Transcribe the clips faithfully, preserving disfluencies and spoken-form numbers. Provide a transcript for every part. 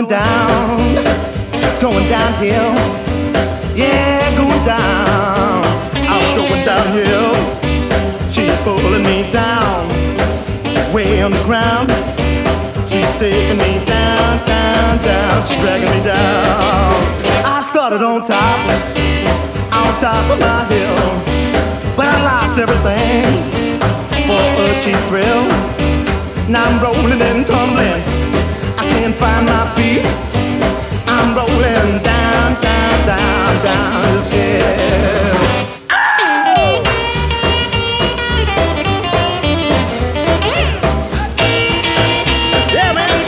going down, going downhill. Yeah, going down, I'm going downhill. She's pulling me down, way on the ground. She's taking me down, down, down. She's dragging me down. I started on top, on top of my hill, but I lost everything for a cheap thrill. Now I'm rolling and tumbling, I can't find my feet. I'm rolling down, down, down, down this hill. Oh! Yeah, man.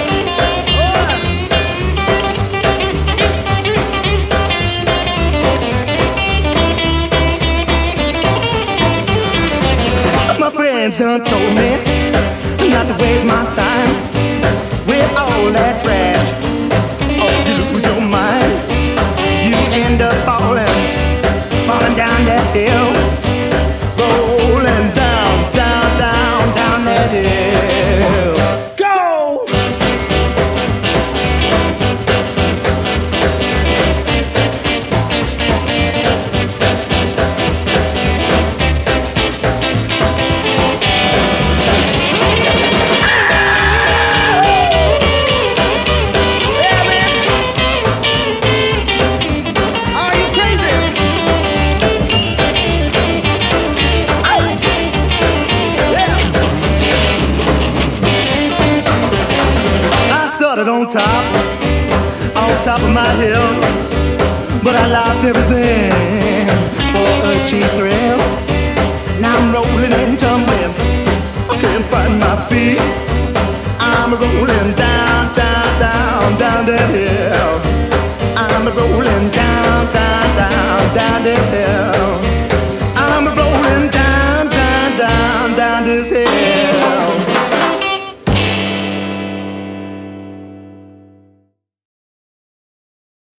Oh. My friends done told me not to waste my time with all that trash. Oh, you lose your mind, you end up falling, falling down that hill, rolling down, down, down, down that hill. Go! On top, on top of my hill, but I lost everything for a cheap thrill. Now I'm rolling and tumbling, I can't find my feet. I'm rolling down, down, down, down that hill. I'm rolling down, down, down, down this hill.